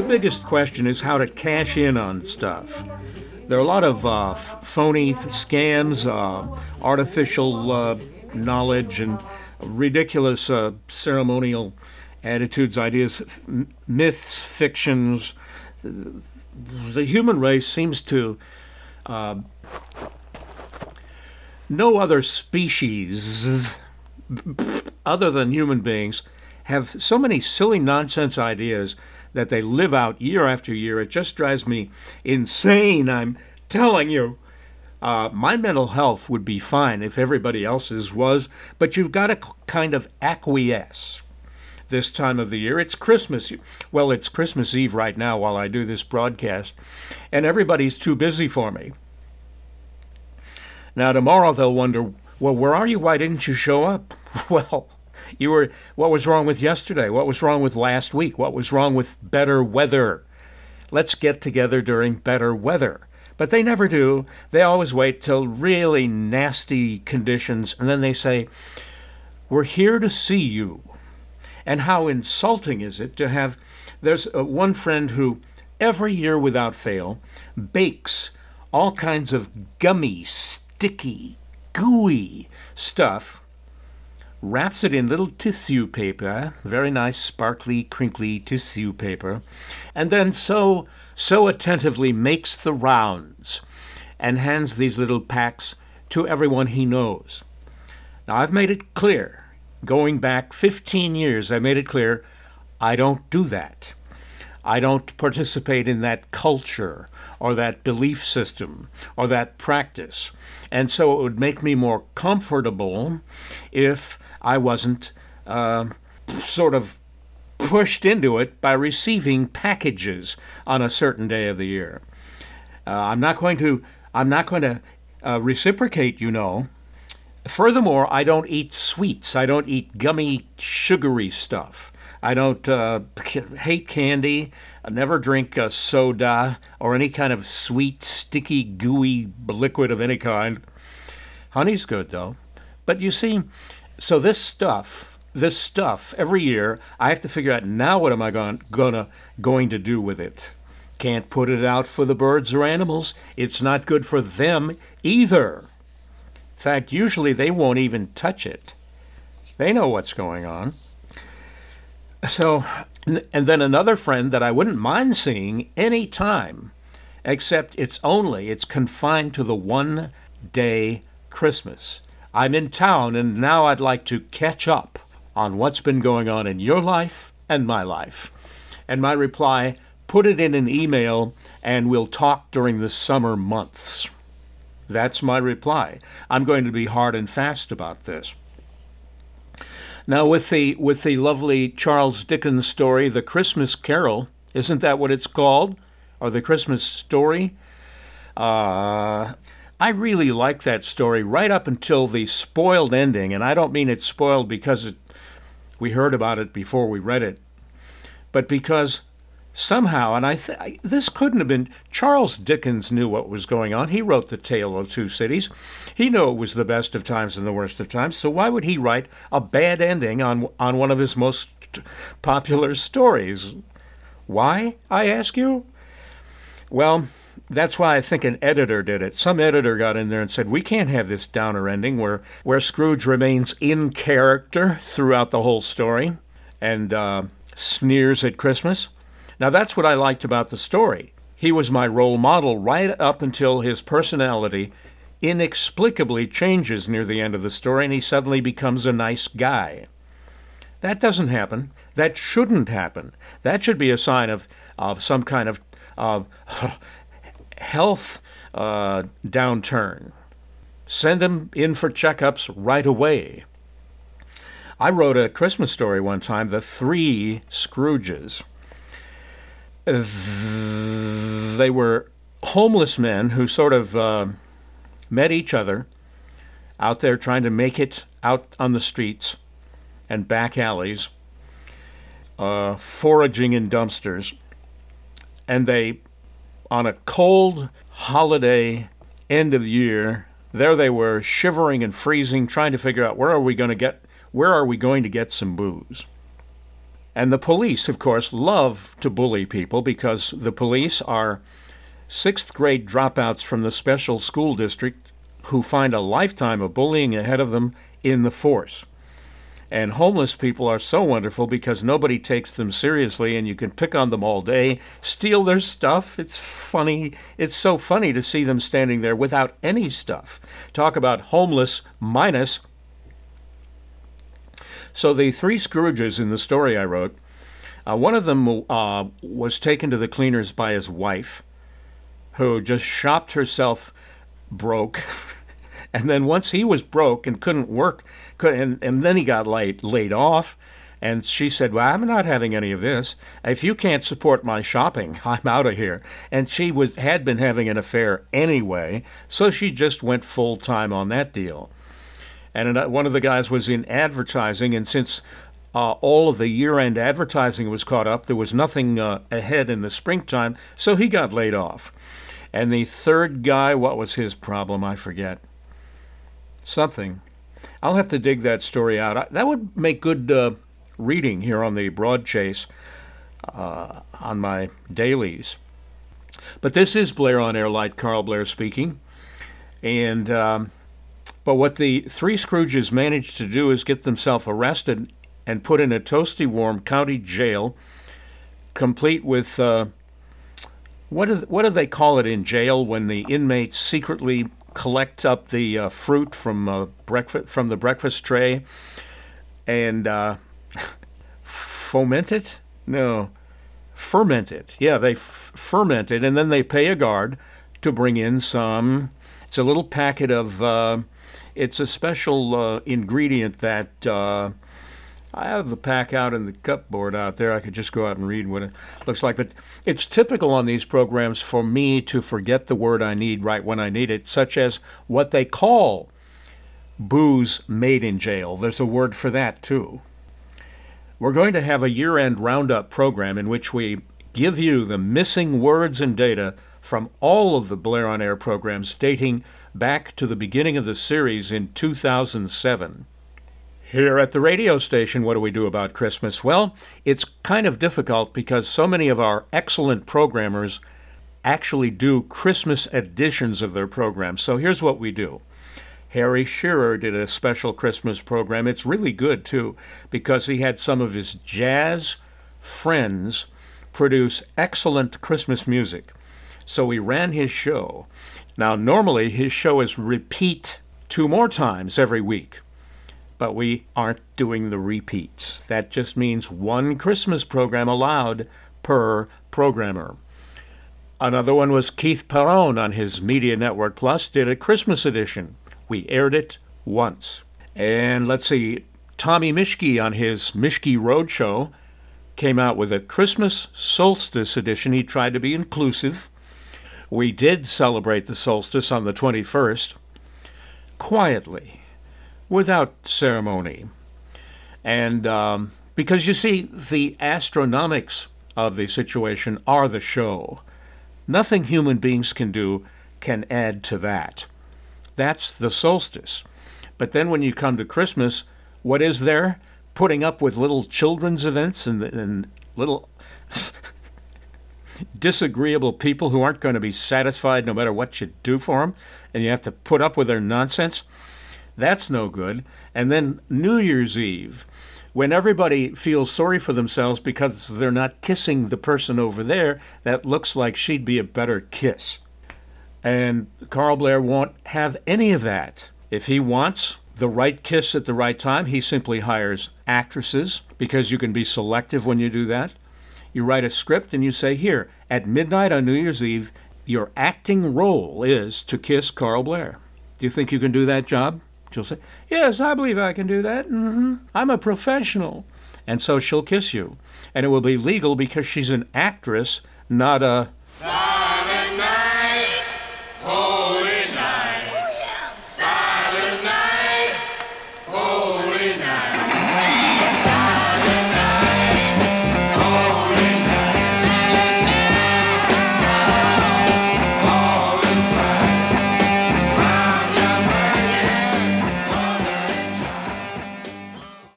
biggest question is how to cash in on stuff. There are a lot of phony scams, artificial knowledge, and ridiculous ceremonial attitudes, ideas, myths, fictions. The human race seems to, no other species other than human beings have so many silly nonsense ideas that they live out year after year. It just drives me insane, I'm telling you. My mental health would be fine if everybody else's was, but you've got to kind of acquiesce this time of the year. It's Christmas. Well, it's Christmas Eve right now while I do this broadcast, and everybody's too busy for me. Now, tomorrow they'll wonder, well, where are you? Why didn't you show up? Well, what was wrong with yesterday? What was wrong with last week? What was wrong with better weather? Let's get together during better weather. But they never do. They always wait till really nasty conditions, and then they say, we're here to see you. And how insulting is it to have, there's one friend who every year without fail bakes all kinds of gummy, sticky, gooey stuff, wraps it in little tissue paper, very nice, sparkly, crinkly tissue paper, and then so attentively makes the rounds and hands these little packs to everyone he knows. Now, I've made it clear, going back 15 years, I made it clear, I don't do that. I don't participate in that culture or that belief system or that practice. And so it would make me more comfortable if I wasn't sort of pushed into it by receiving packages on a certain day of the year. I'm not going to reciprocate, you know. Furthermore, I don't eat sweets. I don't eat gummy, sugary stuff. I don't hate candy. I never drink soda or any kind of sweet, sticky, gooey liquid of any kind. Honey's good, though. But you see, so this stuff, every year, I have to figure out now what am I going to do with it. Can't put it out for the birds or animals. It's not good for them either. In fact, usually they won't even touch it. They know what's going on. So, and then another friend that I wouldn't mind seeing any time, except it's confined to the one-day Christmas. I'm in town, and now I'd like to catch up on what's been going on in your life and my life. And my reply, put it in an email, and we'll talk during the summer months. That's my reply. I'm going to be hard and fast about this. Now, with the lovely Charles Dickens story, The Christmas Carol, isn't that what it's called? Or The Christmas Story? I really like that story right up until the spoiled ending, and I don't mean it's spoiled because we heard about it before we read it, but because somehow, and this couldn't have been, Charles Dickens knew what was going on. He wrote The Tale of Two Cities. He knew it was the best of times and the worst of times, so why would he write a bad ending on one of his most popular stories? Why, I ask you? Well, that's why I think an editor did it. Some editor got in there and said, we can't have this downer ending where Scrooge remains in character throughout the whole story and sneers at Christmas. Now, that's what I liked about the story. He was my role model right up until his personality inexplicably changes near the end of the story and he suddenly becomes a nice guy. That doesn't happen. That shouldn't happen. That should be a sign of some kind of health downturn. Send him in for checkups right away. I wrote a Christmas story one time, The Three Scrooges. They were homeless men who sort of met each other out there trying to make it out on the streets and back alleys, foraging in dumpsters. And they, on a cold holiday end of the year, there they were shivering and freezing, trying to figure out where are we going to get some booze. And the police, of course, love to bully people because the police are sixth grade dropouts from the special school district who find a lifetime of bullying ahead of them in the force. And homeless people are so wonderful because nobody takes them seriously and you can pick on them all day, steal their stuff. It's funny. It's so funny to see them standing there without any stuff. Talk about homeless minus. So the three Scrooges in the story I wrote, one of them was taken to the cleaners by his wife, who just shopped herself broke. And then once he was broke and couldn't work, and then he got laid off, and she said, well, I'm not having any of this. If you can't support my shopping, I'm out of here. And she had been having an affair anyway, so she just went full-time on that deal. And one of the guys was in advertising, and since all of the year-end advertising was caught up, there was nothing ahead in the springtime, so he got laid off. And the third guy, what was his problem? I forget. Something. I'll have to dig that story out. That would make good reading here on the Broad Chase on my dailies. But this is Blair on Air Light, Carl Blair speaking. And but what the three Scrooges managed to do is get themselves arrested and put in a toasty warm county jail, complete with what do they call it in jail when the inmates secretly collect up the fruit from the breakfast tray and foment it? No, ferment it. Yeah, they ferment it, and then they pay a guard to bring in some. It's a little packet of. It's a special ingredient that I have the pack out in the cupboard out there. I could just go out and read what it looks like. But it's typical on these programs for me to forget the word I need right when I need it, such as what they call booze made in jail. There's a word for that, too. We're going to have a year-end roundup program in which we give you the missing words and data from all of the Blair on Air programs dating back to the beginning of the series in 2007. Here at the radio station, what do we do about Christmas? Well, it's kind of difficult because so many of our excellent programmers actually do Christmas editions of their programs. So here's what we do. Harry Shearer did a special Christmas program. It's really good, too, because he had some of his jazz friends produce excellent Christmas music. So we ran his show. Now, normally his show is repeat 2 more times every week. But we aren't doing the repeats. That just means 1 Christmas program allowed per programmer. Another one was Keith Perrone on his Media Network Plus did a Christmas edition. We aired it once. And let's see, Tommy Mischke on his Mischke Roadshow came out with a Christmas solstice edition. He tried to be inclusive. We did celebrate the solstice on the 21st, quietly, without ceremony. And because, you see, the astronomics of the situation are the show. Nothing human beings can do can add to that. That's the solstice. But then when you come to Christmas, what is there? Putting up with little children's events and little disagreeable people who aren't going to be satisfied no matter what you do for them, and you have to put up with their nonsense. That's no good. And then New Year's Eve, when everybody feels sorry for themselves because they're not kissing the person over there that looks like she'd be a better kiss. And Carl Blair won't have any of that. If he wants the right kiss at the right time, he simply hires actresses, because you can be selective when you do that. You write a script and you say, here, at midnight on New Year's Eve, your acting role is to kiss Carl Blair. Do you think you can do that job? She'll say, yes, I believe I can do that. I'm a professional. And so she'll kiss you. And it will be legal because she's an actress, not a